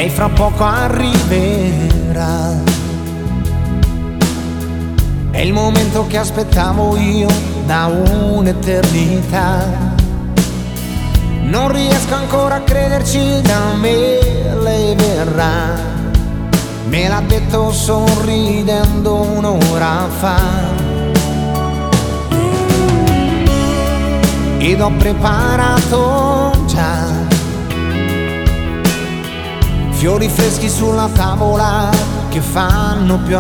lei fra poco arriverà. È il momento che aspettavo io da un'eternità. Non riesco ancora a crederci, da me lei verrà. Me l'ha detto sorridendo un'ora fa. Ed ho preparato già fiori freschi sulla tavola che fanno più